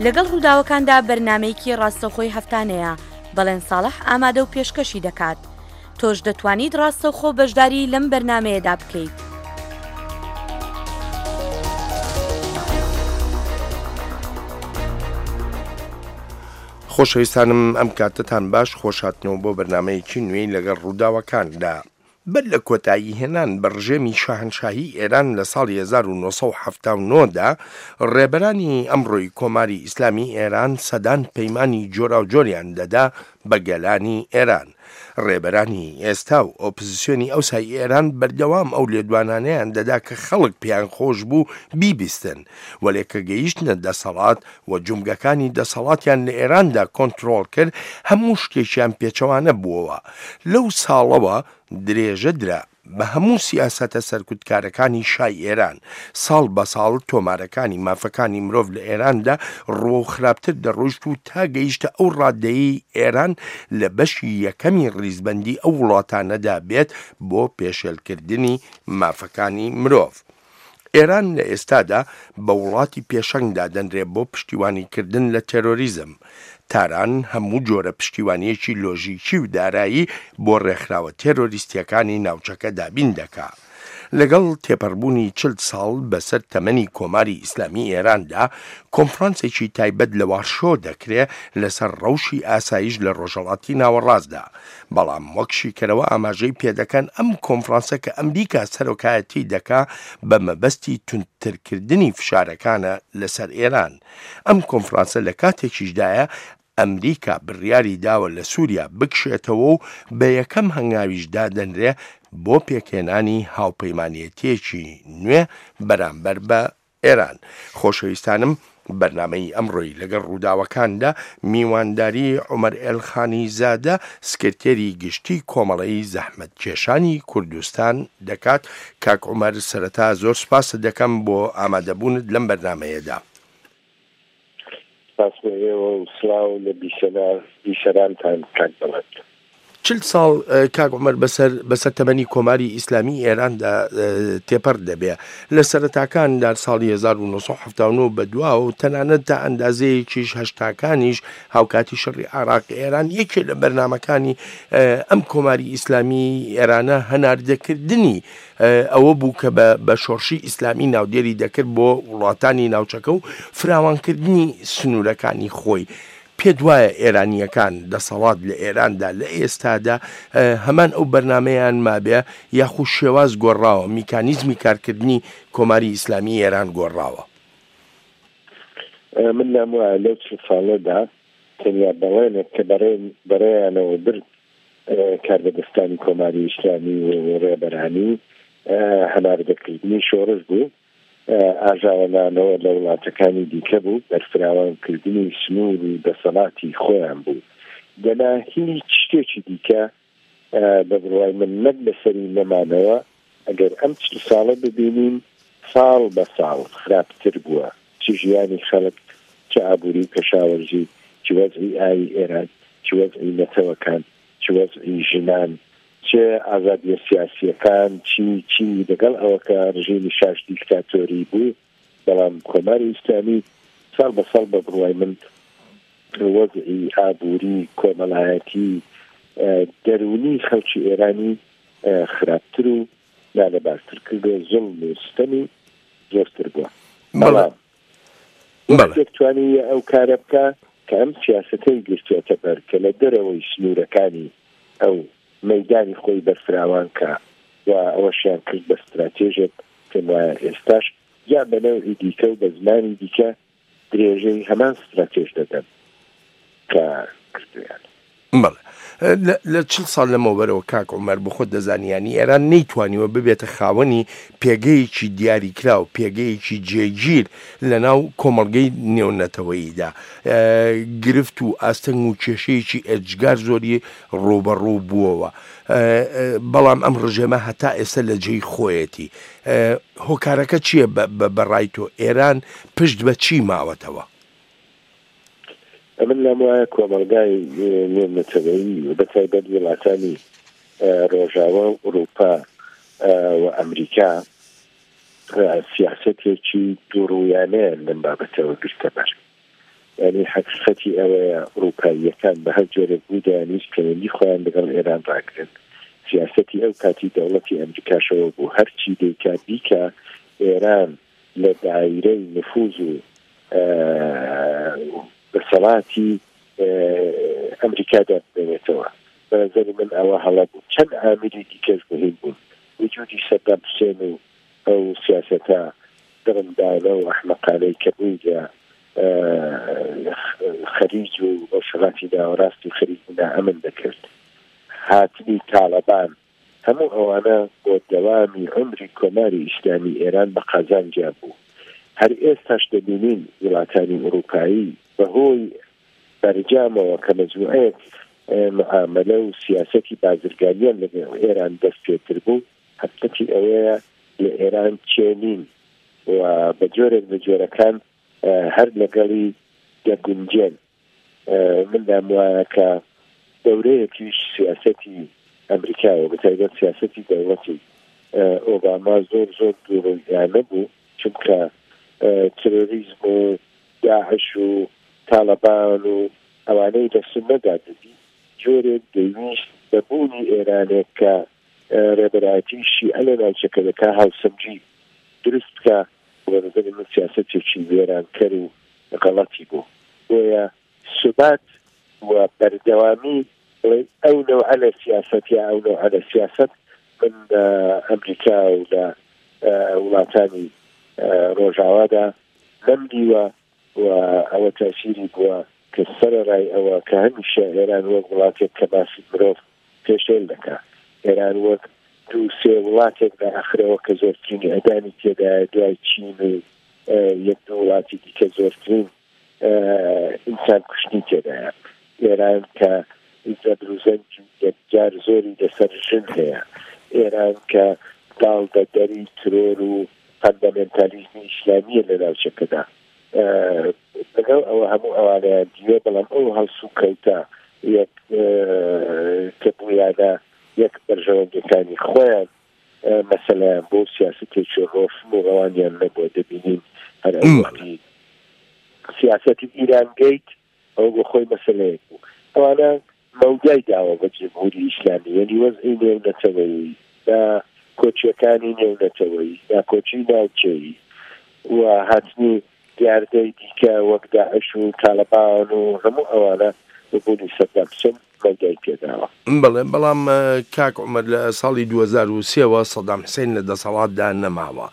لەگەڵ ڕووداوەکاندا بەرنامەیەکی ڕاستەوخۆی هەفتانەیە بەڵێن ساڵح ئامادە و پێشکەشی دەکات. تۆش دەتوانیت ڕاستەوخۆ بەشداری لەم بەرنامەیەدا بکەیت. خۆشەویستانم ئەم کاتتان باش خۆشهاتنەوە بۆ بەرنامەیەکی نوێی لەگەڵ ڕووداوەکاندا. بەر لە کۆتایی هێنان بە ڕژێمی شاهنشاهی ئێران لە ساڵی 1970دا ڕێبەرانی ئەمڕۆی کۆماری ئیسلامی ئێران سەدان پەیمانی جۆرا و جۆریان دەدا بە گەلانی ئێران. ڕێبەرانی ئێستا و ئۆپۆزیسیۆنی ئەوسای ئێران بەردەوام ئەو لێدوانانەیان دەدا کە خەڵک پێیان خۆش بوو بیبیستن وەلێکە گەیشتنە دەسەڵات و جومگەکانی دەسەڵاتیان لە ئێراندا کۆنتڕۆڵ کرد هەموو شتێکیان پێچەوانە بووەوە. لەو ساڵەوە درێژە درا بە هەموو سیاسەتە سەرکوتکارەکانی شای ئێران ساڵ بە ساڵ تۆمارەکانی مافەکانی مرۆڤ لە ئێراندا ڕۆ خراپتر دەڕۆیشت و تا گەیشتە ئەو ڕادەیەی ئێران لە بەشی یەکەمی ڕیزبەندی ئەو وڵاتانەدا بێت بۆ پێشێلکردنی مافەکانی مرۆڤ. ئێران لە ئێستادا بە وڵاتی پێشەنگدا دەنرێت بۆ پشتیوانیکردن لە تێرۆریزم. تاران هەموو جۆرە پشتیوانیەکی لۆژیکی و دارایی بۆ ڕێکخراوە تێرۆریستیەکانی ناوچەکە دابین دەکا. لەگەڵ تێپەڕبوونی 40 ساڵ بەسەر تەمەنی کۆماری ئیسلامی ئێراندا کۆنفرانسێکی تایبەت لە واشۆ دەکرێت لەسەر ڕەوشی ئاسایش لە ڕۆژهەڵاتی ناوەڕاستدا. بەڵام وەک شیکەرەوە ئاماژەی پێدەکەن ئەم کۆنفرانسە کە ئەمریکا سەرۆکایەتی دەکا بە مەبەستی تونترکردنی فشارەکانە لەسەر ئێران. ئەم کۆنفرانسە لە کاتێکیشدایە ئەمریکا بڕیاری داوە لە سووریا بکشێتەوە و بە یەکەم هەنگاویشدا دەنرێ بۆ پێکێنانی هاوپەیمانیەتیەکی نوێ بەرامبەر بە ئێران. خۆشەویستانم بەرنامەی ئەمڕۆی لەگەڵ ڕووداوەکاندا میوانداری عومەر ئێلخانی زادە سکرتێری گشتی کۆمەڵەی زەحمەتکێشانی کوردستان دەکات. کاک عومەر سەرەتا زۆر سپاس دەکەم بۆ ئامادەبوونت لەم بەرنامەیەدا. سپاس بۆ ئێوە و سڵاو لە بیسەرانتان کاک بەڵێت. 40 ساڵ کاک عومەر بەسەر تەمەنی کۆماری ئیسلامی ئێراندا تێپەڕ دەبێ. لە سەرەتاکاندا ساڵی 1970 بەدواوە و تەنانەت تا ئەندازەیەکیش هەشتاکانیش هاوکاتی شەڕی عێراق ئێران یەکێ لە بەرنامەکانی ئەم کۆماری ئیسلامی ئێرانە هەناردەکردنی ئەوە بوو کە بە شۆڕشی ئیسلامی ناودێری دەکرد بۆ وڵاتانی ناوچەکە و فراوانکردنی سنوورەکانی خۆی. پێ دوایە ئێرانیەکان دەسەڵات لە ئێراندا لە ئێستادا هەمان ئەو بەرنمەیان مابێ یاخود شێواز گۆڕاوە میکانیزمی کارکردنی کۆماری ئیسلامی ئێران گۆڕاوە. من ناموە لەو ساڵەدا تەنیا بەڵێنێک کە بەڕێیانەوە برد کاربەدەستانی کۆماری ئیسلامی و ڕێبەرانی هەناردەکردنی شۆڕش بوو. ئاژاوەلانەوە لە وڵاتەکانی دیکە بوو بەرفراوانکردنی سنوور و دەسەڵاتی خۆیان بوو. دەنا هیچ شتێکی دیکە بە بڕوای من نەک بەسەری نەمانەوە ئەگەر ئەم 40 ساڵە ببینین ساڵ بە ساڵ خراپتر بووە، چ ژیانی خەڵک، چ ئابووری کەشاوەرزی، چ وەزعی ئاوی ئێران، چ وەزعی نەتەوەکان، چ وەزعی ژنان، چه ئازادیە سیاسیەکان چی لەگەڵ ئەوە کە ڕژیمی شاش دیکتاتۆری بوو. بەڵام کۆماری ئیسلامی ساڵ بە ساڵ بە بڕوای من وەزعی ئابووری کۆمەڵایەتی دەرونی خەڵکی ئێرانی خراپتر و نالەبارتر کردو، زوڵم و ستەمی زۆرتر بووە. بەڵام توانی ئەو کارە بکە کە ئەم سیاسەتەی گرتوێتە بەر کە لە دەرەوەی سنوورەکانی ئەو مەیدانی خۆی بەرفراوان کە و ئەوەشیان کرد بە استراتێژێک پێم وایە ئێستاش یا بەنەوەی دیکە و بە زمانی دیکە درێژەی هەمان استراتێژ دەدەن کە کردویان. بەڵێ لە 40 ساڵ لەمەوبەرەوە کاک عومەر بۆ خۆت دەزانیانی ئێران نەیتوانیوە ببێتە خاوەنی پێگەیەکی دیاریکرا و پێگەیەکی جێگیر لە ناو کۆمەڵگەی نێونەتەوەییدا. گرفت و ئاستەنگ و کێشەیەکی ئەجگار زۆری ڕۆبەڕوو بووەوە. بەڵام ئەم ڕژێمە هەتا ئێستا لە جێی خۆیەتی. هۆکارەکە چییە بەڕای تۆ؟ ئێران پشت بە چی ماوەتەوە؟ من لەم وایە کۆمەلگای نێونەتەوەیی و بەتایبەت وڵاتانی ڕۆژاوە و ئوروپا و ئەمریکا سیاسەتێکی دووڕوویانەیە لەم بابەتەوە گرتە بەر. ینی حقیقەتی ئەوەیە ئەوروپاییەکان بە هەر جۆرێک بوو دەیانویست پەیوەندی خۆیان لەگەڵ ئێران ڕاگرن. سیاسەتی ئەو کاتی دەوڵەتی ئەمریکاشەوە بوو هەرچی دەیکات بیکە ئێران لە دایرەی نفوذ و بەسەڵاتی ئەمریکادا بێنێتەوە. بەنظر من ئەوە هەڵە بوو. چەند عاملی دیکەش مهم بوون. وجودی سەدام حوسێن و ئەو سیاسەتە دڕندانە و ئەحمەقانەی کە بووی لە خەریج و وەشڵاتی ناوەڕاستی خەریج نائەمن دەکرد. هاتنی تاڵەبان هەموو ئەوانە بۆ دەوامی عمری کۆماری ئیسلامی ئێران بە قازانجا بوو. هەر ئێستاش دەبینین وڵاتانی ئەوروپایی بەهۆی بەرجامەوە کە مەجموعەیەک معاملە و سیاسەتی بازرگانیان لەگەڵ ئێران دەست پێتر بوو حقیقەتی ئەوەیە لە ئێران چێنین و بە جۆرێک بە جۆرەکان هەر لەگەڵی دەگونجێن. من دام وایە کە دەورەیەکیش سیاسەتی ئەمریکاوە بەتایبەت سیاسەتی دەوڵەتی ئۆباما زۆر دوورۆیانە بوو چونکە ترۆریزم و داعش و تاڵەبان و ئەوانەی دەستن نەدادبی جۆرێک دەیویست بەبوونی ئێرانێک کە ڕێبەرایەتی شیعە لە ناوچەکە دەکا هاوسەنگی دروست بکە وەنظری من سیاسەتێکی وێرانکەر و غەڵەتی بوو. بۆیە سوبات و بەردەوامی ئەو نوعە لە سیاسەت یا ئەو نوعە لە سیاسەت من ئەمریکا و لە وڵاتانی ڕۆژاوادا نەمدیوە و ئەوە تاسیری بووە کە سەرەڕای ئەوە کە هەمیشە ئێران وەک وڵاتێک کە باسی مرۆڤ پێشێل دەکا ئێران وەک دوو سێ وڵاتێک لە ئاخرەوە کە زۆرترینی ئەدانی تێدایە دوای چین و یەک دوو وڵاتی دیکە زۆرترین ئینسان کوشتنی تێدایە. ئێران کە زەبروزەنج یەکجار زۆری لەسەر ژن هەیە. ئێران کە داڵدەدەری ترۆر و فەندەمێنتالیزمی ئیسلامیە لە ناوچەکەدا لەگەڵ ئەوە هەموو ئەوانەیان دیوێ بەڵام ئەو هەڵسو کەوتە یەک کە بوویانە یەک بەرژەوەندەکانی خۆیان مەسەلەیان بۆ سیاسەتێکی ڕۆشن و ڕەوانیان نەبووە دەبینین هەر ئەو وەختی سیاسەتی ئیرانگەیت ئەو بۆ خۆی مەسەلەیەک بوو. ئەوانە مەودای داوە بە جمهوری ئیسلامی یعنی وەزعی نێونەتەوەیی دا کۆچیەکانی نێونەتەوەیی دا کۆچی ناوچەیی و هاتنی دیاردەی دیکە وەک داعش و تاڵەبان و هەموو ئەوانە بوونی سەدام حوسێن مەودای پێداوە. بەڵێ بەڵام کاک عومەر لە ساڵی 2003ەوە سەدام حوسێن لە دەسەڵاتدا نەماوە.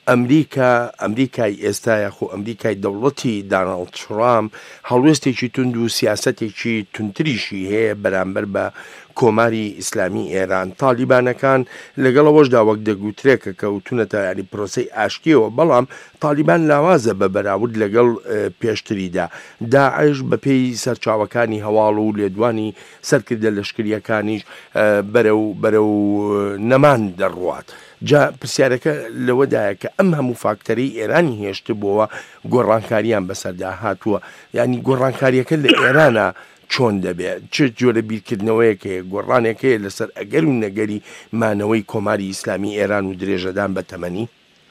ئەمریکای ئێستایە خۆ ئەمریکای دەوڵەتی داناڵد ترامپ هەڵوێستێکی تند و سیاسەتێکی تونتریشی هەیە بەرامبەر بە کۆماری ئیسلامی ئێران. تالیبانەکان لەگەڵەوەشدا وەک دەگوترێکە کەوتونەتە ینی پرۆسەی ئاشتیەوە بەڵام تالیبان لاوازە بە بەراورد لەگەڵ پێشتریدا. داعش بە پێی سەرچاوەکانی هەواڵ و لێدوانی سەرکردە لەشکریەکانیش بەرەو نەمان دەڕوات. جا پرسیارەکە لەوەدایە کە ئەم هەموو فاکتەری ئێرانی هێشت بووە گۆڕانکاریان بەسەردا هاتووە ینی گۆڕانکاریەکە لە ئێرانە چۆن دەبێت چ جۆرە بیرکردنەوەیەک هەیە گۆڕانێکەیە لەسەر ئەگەر و نەگەری مانەوەی کۆماری ئیسلامی ئێران و درێژەدان بە تەمەنی؟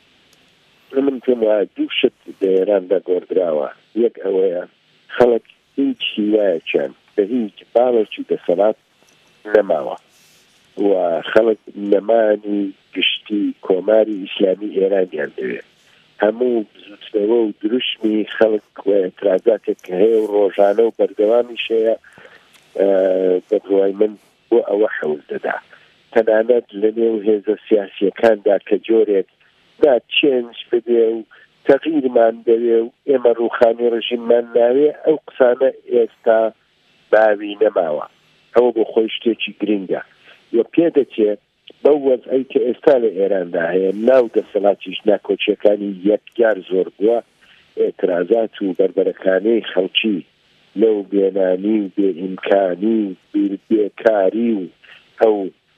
من پێم وایە دوو شت لە ئێراندا گۆڕدراوە. یەک ئەوەیە خەڵک هیچ هیوایەکیان بە هیچ باڵێکی دەسەڵات نەماوە و خەڵک لەمانی گشتی کۆماری ئیسلامی ئێرانیان دەوێت. هەموو زوتنەوە و دروشمی خەڵک و ئێترازاتێک هەیە و ڕۆژانە و بەردەوامیش هەیە بە بڕوای من بۆ ئەوە حەوز دەدا تەنانەت لە نێو هێزە سیاسیەکاندا کە جۆرێک دا چێنج ببێ و تەغییرمان دەوێ و ئێمە ڕووخانی ڕژیممان ناوێ ئەو قسانە ئێستا باوی نەماوە. ئەوە بۆ خۆی شتێکی گرنگە و پێدەچێت بەو وەزعی کە ئێستا لە ئێراندا هەیە ناو دەسەڵاتیش ناکۆچیەکانی یەکجار زۆر بووە ئێترازات و بربەرەکانەی خەڵکی لەو بێنانی و بێئیمکانی و بێکاری و ئەو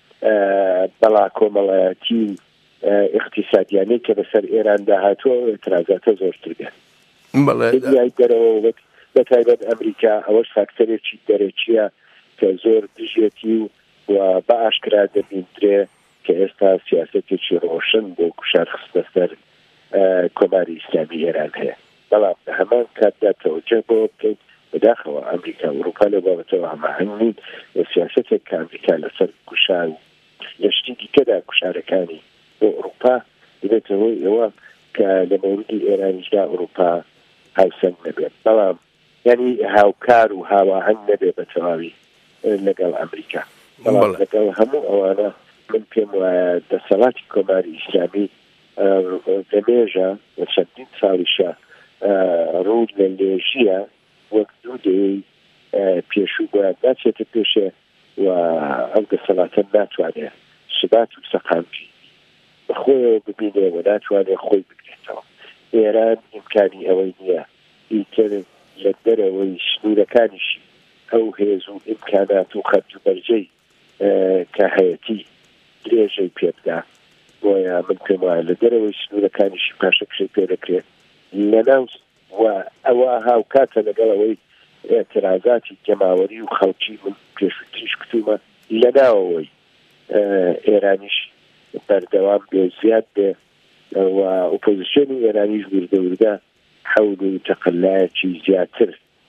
بەڵا کۆمەڵایەتی و اقتصادیانەی کە بەسەر ئێراندا هاتووە ئێترازاتە زۆرتر بێت. دنیای دەرەوە بەتایبەت ئەمریکا ئەوەش فاکتەرێکی دەرەکیە کە زۆر دژێتی و بە ئاشکرا دەبیندرێ کە ئێستا سیاسەتێکی ڕۆشن بۆ کوشار خستە سەر کۆماری ئیسلامی ئێران هەیە. بەڵام لە هەمان کاتدا تەوجه بۆ بکەین بەداخەوە ئەمریکا و ئەوروپا لە بابەتەوە هەماهەنگین و سیاسەتێک کە ئەمریکا لەسەر کوشار و یەشتی دیکەدا کوشارەکانی بۆ ئەوروپا دەبێتەوەی ئەوە کە لە مەوردی ئێرانیشدا ئەوروپا هاوسەنگ نەبێت بەڵام یعنی هاوکار و هاواهەنگ نەبێت بە تەواوی لەگەڵ ئەمریکا بەڵام لەگەڵ هەموو ئەوانە من پێم وایە دەسەڵاتی کۆماری ئیسلامی دەمێژە لە چەندین ساڵیشە ڕوو لە لێژیە وەک دوو دەی پێشوو بۆیان ناچێتە پێشێ و ئەو دەسەڵاتە ناتوانێت سبات و سەقامکی بەخۆیەوە ببینێ و ناتوانێت خۆی بگرێتەوە ئێران ئیمکانی ئەوەی نییە ئیتر لە دەرەوەی سنوورەکانیشی ئەو هێز و ئیمکانات و خەرج و بەرجەی کە هەیەتی درێژەی پێبدا بۆیە من پێم وایە لە دەرەوەی سنوورەکانیشی پاشەکشەی پێ دەکرێت لەناو و ئەوە هاوکاتە لەگەڵ ئەوەی اعتراضاتی جەماوەری و خەڵکی من پێشووتریش کتومە لەناوەوەی ئێرانیش بەردەوام بێ زیاد بێ و ئۆپۆزیسیۆنی ئێرانیش وردە حەول و تەقەلایەکی زیاتر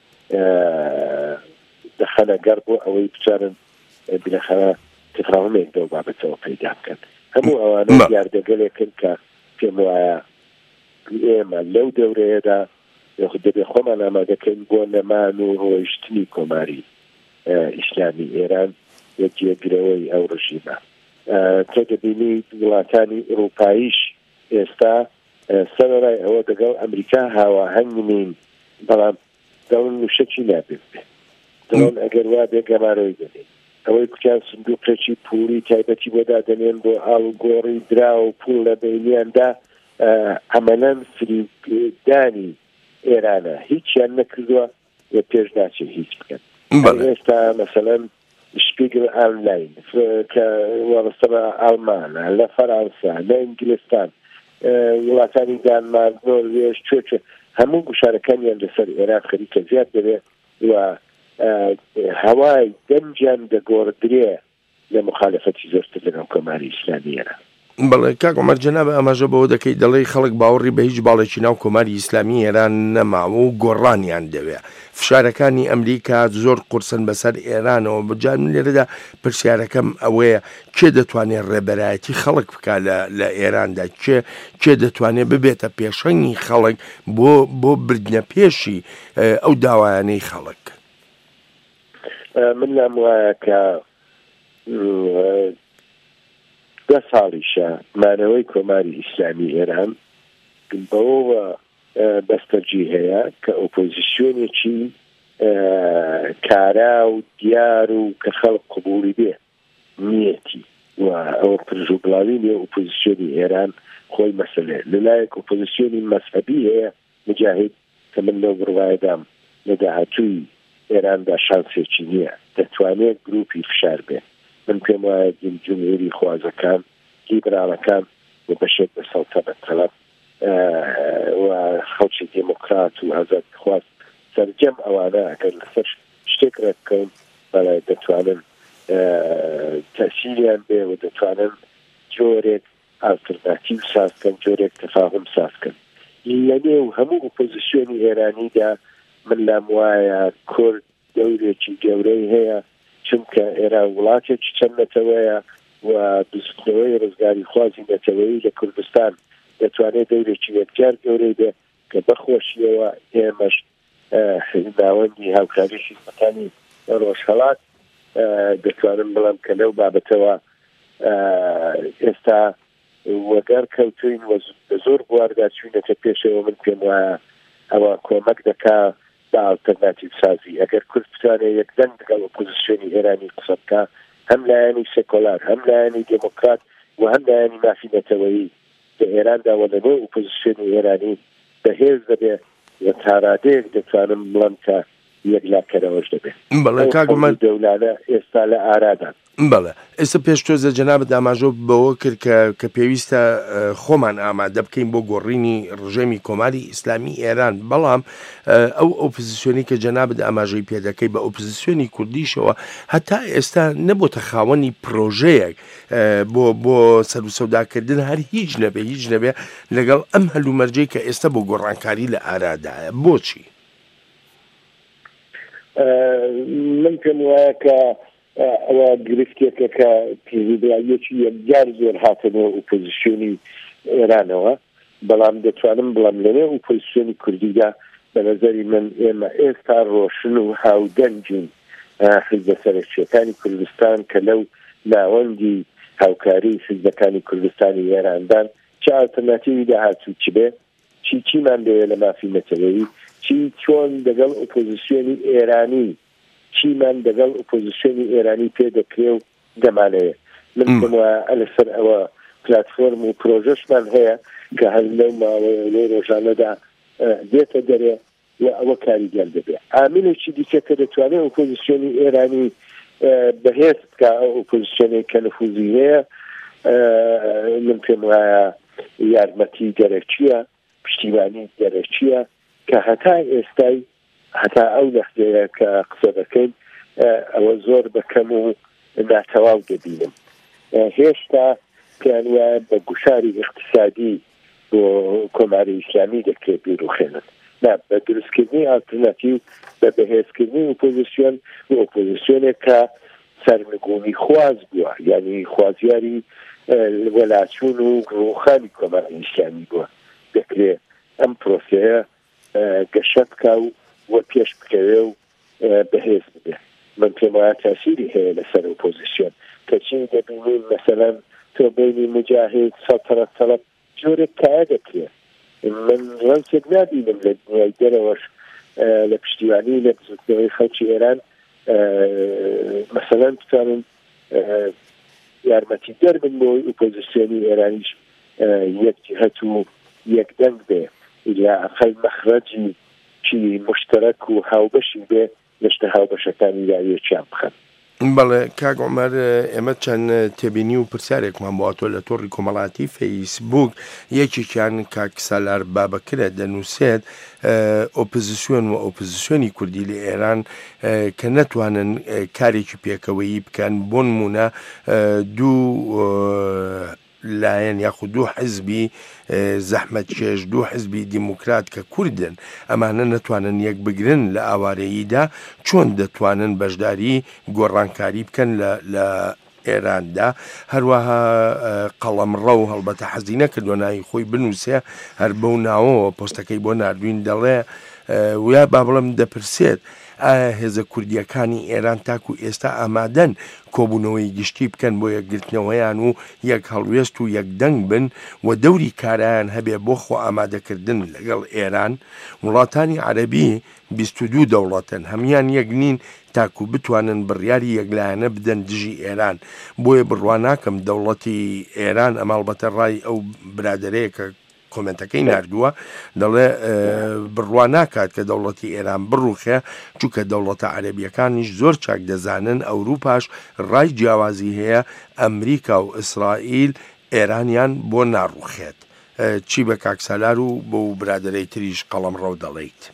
دەخەنە گەڕ بۆ ئەوەی بچارن بنەخەنە تفاهمێک دەو بابەتەوە پەیدا بکەن هەموو ئەوانە یاردەگەلێکن کە پێم وایە ئێمە لەو دەورەیەدا دەبێ خۆمان ئامادەکەین بۆ نەمان و ڕۆیشتنی کۆماری ئیسلامی ئێران یەکێگرەوەی ئەو ڕژیمە تۆ دەبینی وڵاتانی ئەوروپاییش ئێستا سەرەڕای ئەوە دەگەڵ ئەمریکا هاواهەنگ نین بەڵام دەڵن وشەکی نابێت دەڵن ئەگەر وا بێ گەمارەوەی دەبێت ئەوەی کوتیان سندوقێکی پولی تایبەتی بۆ دادەنێن بۆ ئاڵگۆڕی درا و پول لە بینیاندا عملاً فریدانی ئێرانە هیچیان نەکردووە و پێش ناچێت هیچ بکەن ئێستا مەسەلەن شپیگل ئانلاین کە وابەستە بە ئەڵمانە لە فەرانسا لە ئینگلیستان وڵاتانی دانمارک نۆروێژ کوێچە هەموو گوشارەکانیان لەسەر ئێران خەریکە زیاد دەبێت و هەوای دەنجیان دەگۆڕدرێ لە مخالفەتی زۆرتر لەگەڵ کۆماری ئیسلامیەرە بەڵێ کاک عومەر جەنابە ئەمەژە بەوە دەکەی دەڵێی خەڵک باوەڕی بە هیچ باڵێکی ناو کۆماری ئیسلامی ئێران نەماوە و گۆڕانیان دەوێت فشارەکانی ئەمریکا زۆر قورسن بەسەر ئێرانەوە بجان من لێرەدا پرسیارەکەم ئەوەیە کێ دەتوانێت ڕێبەرایەتی خەڵک بکە لە ئێراندا کێ دەتوانێت ببێتە پێشەنگی خەڵک بۆ بردنە پێشی ئەو داوایانەی خەڵک من لام وایە کە 10 ساڵیشە مانەوەی کۆماری ئیسلامی ئێران بەوە بەستەرجی هەیە کە ئۆپۆزیسیۆنێکی کارا و دیار و کە خەڵک قبوڵی بێ نیەتی و ئەوە پرژوبڵاوی لێ ئۆپۆزیسیۆنی ئێران خۆی مەسەلێ لەلایەک ئۆپۆزیسیۆنی مەسحەبی هەیە مجاهید کە من لەو بڕوایەدام لە داهاتووی ئێراندا شانسێکی نییە دەتوانێت گروپی فشار بێ من پێم وایە جمهوری خوازەکان لیبراڵەکان و بەشێک بە سەڵتەنەت تەلەب و خەڵکی دموکرات و ئازاد خواست سەرجەم ئەوانە ئەگەر لەسەر شتێک ڕێبکەون بەڵای دەتوانن تەسیریان بێ و دەتوانن جۆرێک ئالترناتیو سازکەن جۆرێک تەفاهم سازکەن لەنێو هەموو ئۆپۆزیسیۆنی ئێرانیدا من لام وایە کورد دەورێکی گەورەی هەیە چونکە ئێران وڵاتێکی چەند نەتەوەیە و دزکردنەوەی ڕزگاری خوازی نەتەوەیی لە کوردستان دەتوانێت دەورێکی یەکجار گەورەی بێ کە بەخۆشیەوە ئێمەش داوەندی هاوکاری خزمەتانی ڕۆژهەڵات دەتوانم بڵم کە لەو بابەتەوە ئێستا وەگەر کەوتوین و زۆر بواردا چوینەتە پێشەوە من پێم وایە ئەوە کۆمەک دەکا بە ئالتەرناتیو سازی ئەگەر کورد بتوانێت یەکدەنگ لەگەڵ ئۆپۆزیسیۆنی ئێرانی قسە بکە هەم لایەنی سێکۆلار هەم لایەنی دموکرات و هەم لایەنی مافی نەتەوەیی لە ئێراندا و لەنێو ئۆپۆزیسیۆنی ئێرانی بەهێز دەبێت و تاڕادەیەک دەتوانم بڵم کە یەکلاکەرەوەش دەبێت بەڵێ کاک عومەر دەولانە ئێستا لە ئارادان بەڵێ ئێستا پێشتۆزە جەنابەت ئاماژە بەوە کرد کە پێویستە خۆمان ئامادە بکەین بۆ گۆڕینی ڕژێمی کۆماری ئیسلامی ئێران، بەڵام ئەو ئۆپۆزیسیۆنی کە جەنابەت ئاماژەی پێدەکەی بە ئۆپۆزیسیۆنی کوردیشەوە هەتا ئێستا نەبووتە خاوەنی پرۆژەیەک بۆ سەر و سەوداکردن هەر هیچ نەبێ لەگەڵ ئەم هەلومەرجەی کە ئێستا بۆ گۆڕانکاری لە ئارادایە. بۆچی؟ من پێم وایە کە ئەوە گرفتێکە کە پێویستایەکی یەکجار زۆر هاتنەوە ئۆپۆزیسیۆنی ئێرانەوە، بەڵام دەتوانم بڵام لەنێ ئۆپۆزیسیۆنی کوردیدا بە نەزەری من ئێمە ئێستا ڕۆشن و هاودەنگین حیزبە سەرچێتانی کوردستان کە لەو ناوەندی هاوکاری حیزبەکانی کوردستانی ئێراندان چه ئالتەرناتیوی داهاتوو چ بێ، چیمان دەوێت لە مافی نەتەوەیی، چۆن دەگەڵ ئۆپۆزیسیۆنی ئێرانی چیمان دەگەڵ ئۆپۆزیسیۆنی ئێرانی پێ دەکرێ و دەمانەیە. من لەسەر ئەوە پلاتفۆرم و پرۆژەشمان هەیە کە هەر لەو ماوەیە لەو ڕۆژانەدا دێتە دەرێ و ئەوە کاریگەر دەبێت. عاملێکی دیکە کە دەتوانێت ئۆپۆزیسیۆنی ئێرانی بەهێز بکە ئەو ئۆپۆزیسیۆنی کە نفوزی هەیە، من پێم وایە یارمەتی دەرەچیە، پشتیوانی دەرەچیە کە هەتا ئێستای هەتا ئەو لەحظەیە کە قسە دەکەین ئەوە زۆر بەکەم و ناتەواو دەبینم. هێشتا پێیان وایە بە گوشاری اقتصادی بۆ کۆماری ئیسلامی دەکرێت بیرروخێنن، بە دروستکردنی ئالتەرناتیو بە بەهێزکردنی ئۆپۆزیسیۆن و ئۆپۆزیسیۆنێک کە سەرنگونی خواز بووە، یعنی خوازیاری وەلاچوون و ڕوخانی کۆماری ئیسلامی بووە. دەکرێت ئەم پرۆسەیە گەشە بکە و پێش بکەوێ و بەهێز ببێ. من پێم وایە تاسیری هەیە لەسەر ئۆپۆزیسیۆن کە چی دەبینین مەسەلەن تۆ بینی مجاهد سەڵتەنەت تەڵەب جۆرێک کایە دەکرێت. من ڕەنجێک نابینم لە دنیای دەرەوەش لە پشتیوانی لە بزرگترەوەی خەڵکی ئێران مەسەلەن بتوانن یارمەتی دەربن بۆی ئۆپۆزیسیۆنی ئێرانیش یەکجهەت و یەکدەنگ بێ، یا ئەقل مەخرەجی چی مشترک و هاوبەشی بێ لەشتە هاوبەشەکانی یاویەکیان بخەن. بەڵێ کاک عومەر، ئێمە چەند تێبینی و پرسیارێکمان بۆاتۆ لە تۆڕی کۆمەڵاتی فەیسبوک یەکێکیان کاک سالار بابەکرە دەنووسێت ئۆپۆزیسیۆن و ئۆپۆزیسیۆنی کوردی لە ئێران کە نەتوانن کارێکی پێکەوەیی بکەن، بۆ نمونە دوو لایەن یاخود دوو حزبی زەحمەتکێش، دوو حزبی دیموکرات کە کوردن، ئەمانە نەتوانن یەک بگرن لە ئاوارەییدا، چۆن دەتوانن بەشداری گۆڕانکاری بکەن لە ئێراندا. هەروەها قەڵەمڕە و هەڵبەتە حەزی نەکردووە ناوی خۆی بنووسێ، هەر بەو ناوەوە پۆستەکەی بۆ نردوین دەڵێ ویا با بڵم دەپرسێت ئایا هێزە کوردیەکانی ئێران تاکو ئێستا ئامادەن کۆبوونەوەی گشتی بکەن بۆ یەکگرتنەوەیان و یەک هەڵوێست و یەکدەنگ بن و دەوری کارایان هەبێ بۆ خۆ ئامادەکردن لەگەڵ ئێران. وڵاتانی عەرەبی 22 دەوڵەتن، هەمیان یەک نین تاکو بتوانن بڕیاری یەکلایەنە بدەن دژی ئێران. بۆیە بڕوا ناکەم دەوڵەتی ئێران ئەماڵبەتە ڕای ئەو برادەرەیە کە کۆمنتەکەی نردووە دەڵێ بڕوا ناکات کە دەوڵەتی ئێران بڕوخێ، چونکە دەوڵەتە عەرەبیەکانیش زۆر چاک دەزانن ئەوروپاش ڕای جیاوازی هەیە ئەمریکا و ئیسرائیل ئێرانیان بۆ ناڕوخێت. چی بە کاک سالار و بۆ برادەرەی تریش قەڵەمڕەو دەڵێیت؟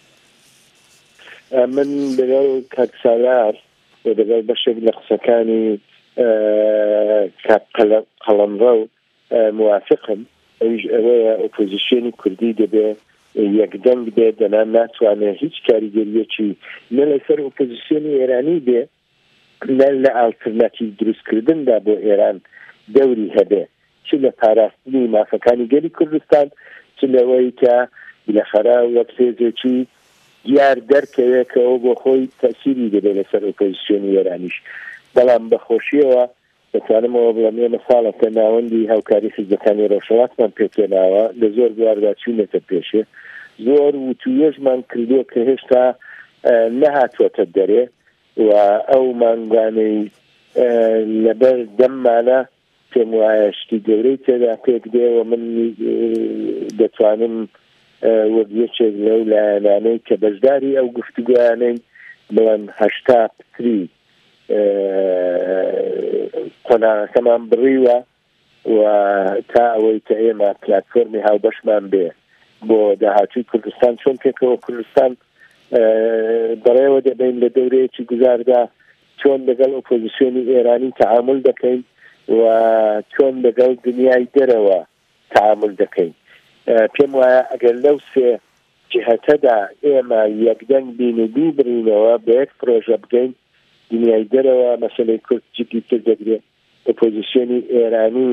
من لەگەڵ کاک سالار و لەگەڵ بەشێک لە قسەکانی کاک قەڵەمڕەو موافقم. ئەویش ئەوەیە ئۆپۆزیسیۆنی کوردی دەبێ یەکدەنگ بێ، دەنان ناتوانێت هیچ کاریگەریەکی نە لەسەر ئۆپۆزیسیۆنی ئێرانی بێ نە لە ئالتەرناتیڤ دروستکردندا بۆ ئێران دەوری هەبێ، چ لە پاراستنی مافەکانی گەلی کوردستان، چ لەوەی کە لەخەرا وەک هێزێکی دیار دەرکەوێت کە ئەو بۆ خۆی تەسیری دەبێت لەسەر ئۆپۆزیسیۆنی ئێرانیش. بەڵام بەخۆشیەوە دەتوانمەوە بڵێم ئێمە ساڵێکە ناوەندی هاوکاری حیزبەکانی ڕۆژهەڵاتمان پێکێناوە، لە زۆر بواردا چوونەتە پێشێ، زۆر وتوێژمان کردووە کە هێشتا نەهاتوەتە دەرێ و ئەو مانگانەی لەبەر دەممانە پێم وایە شتی گەورەی تێدا پێک دێوە. من دەتوانم وەک یەکێک لەو لایەنانەی کە بەشداری ئەو گفتوگویانەی بڵێم 80 پتری قۆناغەکەمان بڕیوە و تا ئەوەی کە ئێمە پلاتفۆرمی هاوبەشمان بێ بۆ داهاتووی کوردستان چۆن پێکەوە کوردستان بەڕێوە دەبین لە دەورەیەکی گوزاردا چۆن لەگەڵ ئۆپۆزیسیۆنی ئێرانی تعامل دەکەین و چۆن لەگەڵ دنیای دەرەوە تعامل دەکەین. پێم وایە ئەگەر لەو سێ جهەتەدا ئێمە یەکدەنگ بین و بیبرینەوە بە یەک پرۆژە بگەین دنیای دەرەوە مەسەلەی کورد جدیتر دەگرێت ئۆپۆزیسیۆنی ئێرانی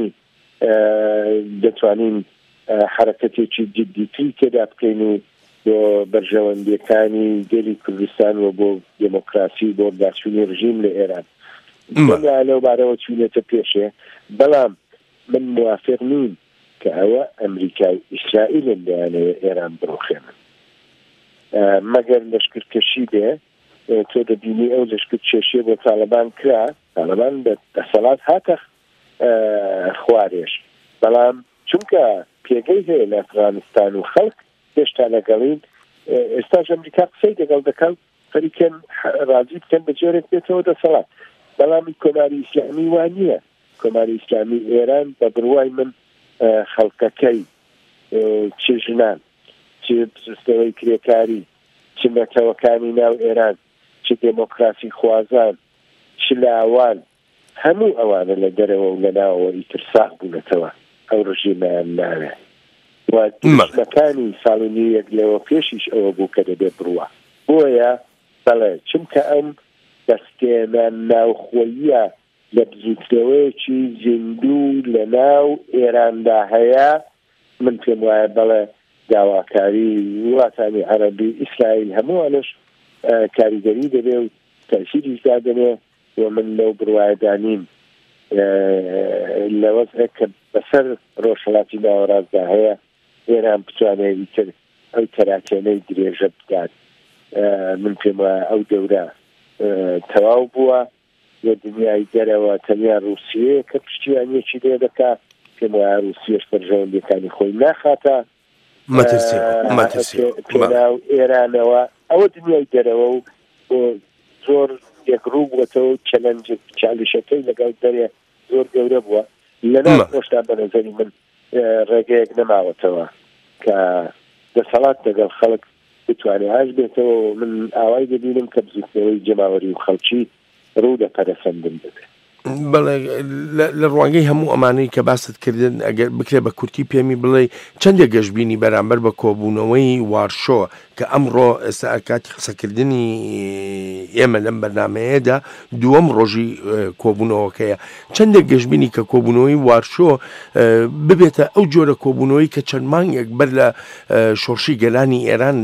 دەتوانین حرەکەتێکی جدیتری تێدا بکەین و بۆ بەرژەوەندیەکانی گەلی کوردستان و بۆ دموکراسی بۆ داچوونی ڕژیم لە ئێران لەو بارەوە چوونێتە پێشێ. بەڵام من موافق نیم کە ئەوە ئەمریکای ئیسرائیلن لەیانەوە ئێران بڕۆخێنن مەگەر لەشکردکەشی بێ. تۆ دەبینی ئەو لەشکرد کێشیە بۆ تاالبان کرا، تاالبان بە دەسەڵات هاتە خوارێش، بەڵام چونکە پێگەی هەیە لە ئەفغانستان و خەڵک هێشتا لەگەڵین. ئێستاش ئەمریکا قسەی لەگەڵ دەکەن خەریکەن ڕازی بکەن بە جۆرێک بێتەوە دەسەڵات، بەڵامی کۆماری ئیسلامی وان نییە. کۆماری ئیسلامی ئێران بە بڕوای من خەڵکەکەی چ ژنان چ سیستەوەی کرێکاری چ نەتەوەکانی ناو ئێران چ دموکراسی خوازان چ لاوان هەموو ئەوانە لە دەرەوە و لە ناوەوە ئیترساق بوونەتەوە ئەو ڕژیمیان ناوێ و دژمەکانی ساڵی یەک لەوە پێشیش ئەوە بوو کە دەبێت بڕوە. بۆیە بەڵێ چونکە ئەم دەستێنە ناوخۆییە لە بزوترەوەیەکی زیندوو لە ناو ئێراندا هەیە، من پێم وایە بەڵێ داواکاری وڵاتانی عەرەبی ئیسرائیل هەمووانش کاریگەری دەبێ و تەسیریش دادنێ و من لەو بڕوایەدانیم لە وەزعێک کە بەسەر ڕۆژهەڵاتی ناوەڕاستدا هەیە ئێران بتوانێت ئیتر ئەو تەراکێنەی درێژە بدات. من پێم وایە ئەو دەورە تەواو بووە لە دنیای دەرەوە تەنیا رووسیە کە پشتیوانیەکی لێ دەکات. پێم وایە رووسیەش بەرژەوەندیەکانی خۆی ناخاتە پێناو ئێرانەوە. ئەوە دنیای دەرەوە و بۆ زۆر یەکڕوو بووەتەوە چالیشەکەی لەگەڵ دەرێ زۆر گەورە بووە. لەناو خۆشتا بە نەزەری من ڕێگەیەک نەماوەتەوە کە دەسەڵات لەگەڵ خەڵک بتوانێت هاش بێتەوە. من ئاوای دەبینم کە بزوتنەوەی جەماوەری و خەڵکی ڕوو دەپەرەسەندن بێت. بەڵێ لە ڕوانگەی هەموو ئەمانەی کە باست کردن ئەگەر بکرێ بە کورتی پێمی بڵێ چەندێک گەشتبینی بەرامبەر بە کۆبوونەوەی وارشۆ کە ئەمڕۆ ئێستا کاتی قسەکردنی ئێمە لەم بەرنامەیەدا دووەم ڕۆژی کۆبوونەوەکەیە، چەندێک گەشتبینی کە کۆبوونەوەی وارشۆ ببێتە ئەو جۆرە کۆبوونەوەی کە چەند مانگێک بەر لە شۆڕشی گەلانی ئێران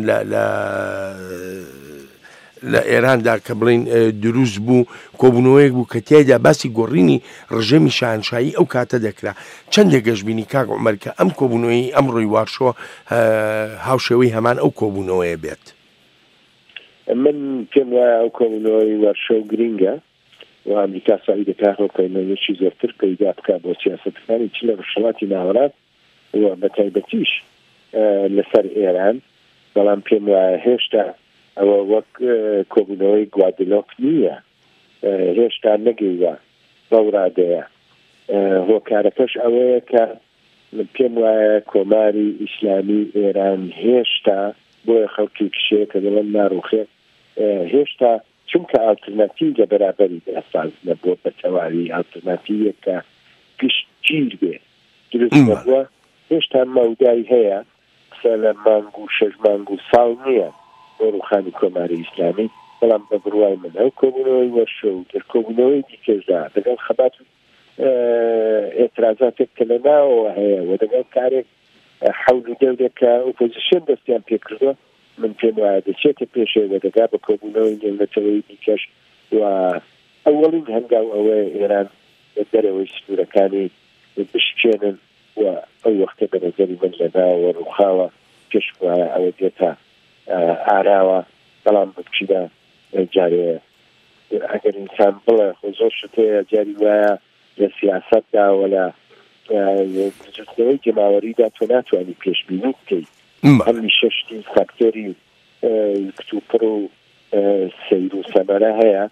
لە ئێراندا کە بڵین دروست بوو، کۆبوونەوەیەک بوو کە تیایدا باسی گۆڕینی ڕژێمی شاهنشاهی ئەو کاتە دەکرا. چەندێک گەشتبینی کاک عومەر کە ئەم کۆبوونەوەی ئەم ڕۆی وارشۆ هاوشێوەی هەمان ئەو کۆبوونەوەیە بێت؟ من پێم وایە ئەو کۆبوونەوەی وارشۆ گرینگە و ئەمریکا سعی دەکات هۆکارێکی زۆرتر پەیدا بکات بۆ سیاسەتەکانی چ لە ڕۆژهەڵاتی ناوەڕاست و بەتایبەتیش لەسەر ئێران. بەڵام پێم وایە هێشتا ئەوە وەک کۆبوونەوەی گوادلۆک نییە، هێشتا نەگەیوە بەو ڕادەیە. هۆکارەکەش ئەوەیە کە پێم وایە کۆماری ئیسلامی ئێران هێشتا بۆیە خەڵکی کشەیە کە دەڵێن ناڕوخێ هێشتا چونکە ئالترناتیڤ لە بەرابەری ئەساس نەبووە بە تەواوی ئالترناتیڤێک کە گشت گیر بێ دروست نەبووە. هێشتا مەودای هەیە قسە لە مانگ و 6 مانگ و ساڵ نییە بۆ ڕوخانی کۆماری ئیسلامی. بەڵام بە بڕوای من ئەو کۆبوونەوەی وەرشۆ و کۆبوونەوەی دیکەشدا لەگەڵ خەبات ئێترازاتێک کە لە ناوەوە هەیە و لەگەڵ کارێک حەول و دەورێک کە ئۆپۆزیسیۆن دەستیان پێکردووە، من پێم وایە دەچێتە پێشەوە دەگا بە کۆبوونەوەی نێونەتەوەی دیکەش و ئەوەڵین هەنگاو ئەوەیە ئێران دەرەوەی سنوورەکانی بشکێنن و ئەو وەختە بە نەزەری من لە ناوە ڕووخاوە پێش وایە ئەوە دێتە ئاراوە. بەڵام بچیدا جارێ ئەگەر ئینسان بڵێ خۆ زۆر شتەیە جاری وایە لە سیاسەتداوە لە بزوتنەوەی جەماوەریدا تۆ ناتوانانی پێشبینی بکەیت. هەمی شەشتی فاکتۆری کتوپڕ و سەیر و سەمەرە هەیە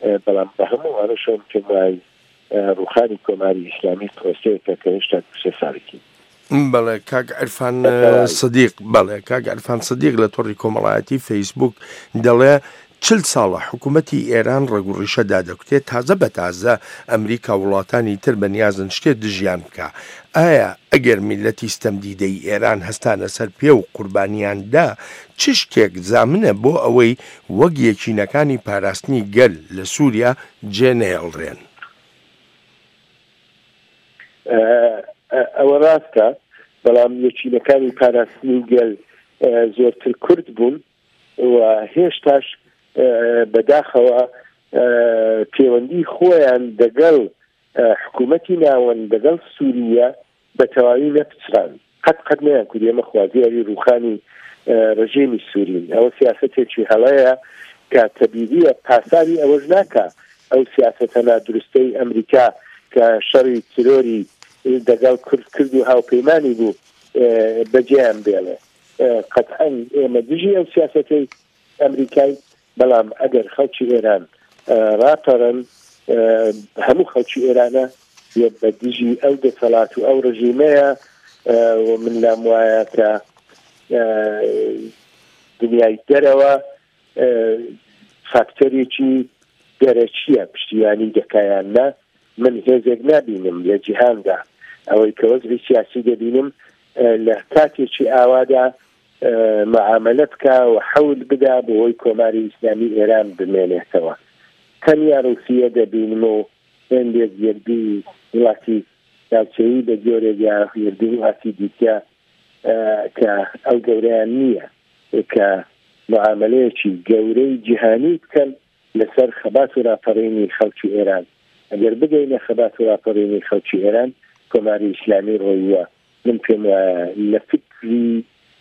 بەڵام بە هەموو ئەوەشم پێم وایە ڕوخانی کۆماری ئیسلامی پرۆسەیەکە کە هێشتا سێ ساڵێکی. بەڵێ کاک عرفان سدیق بەڵێ کاک عرفان سدیق لە تۆڕی کۆمەڵایەتی فەیسبوک دەڵێ 40 ساڵە حکوومەتی ئێران ڕێگوڕیشە دادەکوتێت تازە بە تازە ئەمریکا وڵاتانی تر بەنیازن شتێک دژیان بکە. ئایا ئەگەر میلەتی ستەمدیدەی ئێران هەستانە سەر پێ و قوربانیاندا چ شتێک زامنە بۆ ئەوەی وەک یەکینەکانی پاراستنی گەل لە سووریا جێنەهێڵڕێن؟ ئەوە ڕاستە، بەڵام یەکینەکانی پاراستنی گەل زۆرتر کورد بوون و هێشتاش بەداخەوە پەیوەندی خۆیان دەگەڵ حکوومەتی ناوەند دەگەڵ سووریا بە تەواوی نەپچران، قەت نەیان کورد ئێمە خوازیاری ڕوخانی ڕژێمی سوورین. ئەوە سیاسەتێکی هەڵەیە کە تەبیعیە پاساری ئەوەش ناکە ئەو سیاسەتە نادروستەی ئەمریکا کە شەڕی ترۆری دەگەڵ کورد کرد و هاوپەیمانی بوو بەجێیان بێڵێ. قەتعەن ئێمە دژی ئەو سیاسەتەی ئەمریکای، بەڵام ئەگەر خەڵکی ئێران ڕاپەڕن هەموو خەڵکی ئێرانە بە دژی ئەو دەسەڵات و ئەو ڕژیمەیە و من لام وایە کە دنیای دەرەوە فاکتۆرێکی دەرەچیە پشتیوانی دەکایاننا. من هێزێک نبینم لە جیهاندا ئەوەی کە وەزعی سیاسی دەبینم لە کاتێکی ئاوادا معاملە بکە و حەول بدا بۆی کۆماری ئیسلامی ئێران بمێنێتەوە. تەنیا رووسیە دەبینم و هێندێک یەکدی وڵاتی ناوچەیی بە جۆرێک یا یەکدی وڵاتی دیکە کە ئەو گەورەیان نییە کە معاملەیەکی گەورەی جیهانی بکەن لەسەر خەبات و راپەڕینی خەڵکی ئێران. ئەگەر بگەینە خەبات و راپەڕینی خەڵکی ئێران کۆماری ئیسلامی ڕۆیوە. من پێم وایە لە فکری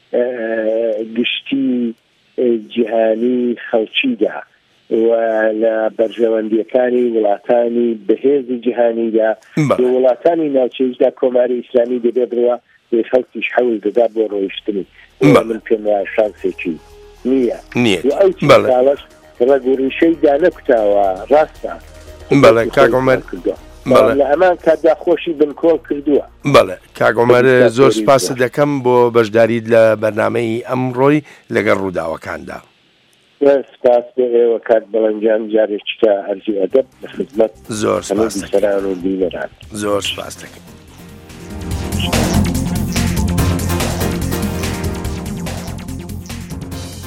گشتی جیهانی خەڵکیدا و لە بەرژەوەندیەکانی وڵاتانی بەهێزی جیهانیدا وڵاتانی ناوچەیشدا کۆماری ئیسلامی دەبێ بڕوە بێ خەڵکیش حەول دەدا بۆ ڕۆیشتنی. من پێم وایە شانسێکی نییە و ئەو چاڵەش ڕێگوڕیشەی دانەکوتاوە ڕاستە. بەڵێ کاک عومەر لە ئەمان کاتدا خۆشی بنکۆڵ کردووە. بەڵێ کاک عومەر زۆر سپاس دەکەم بۆ بەشداریت لە بەرنامەی ئەمڕۆی لەگەڵ ڕووداوەکاندا. سپاس بۆ ئێوە کات بەڵەنجان جارێکی تا ئەرزی ئەدەب بە خزمەت زۆر سپاس سەران و بینەران. زۆر سپاس دەکەم.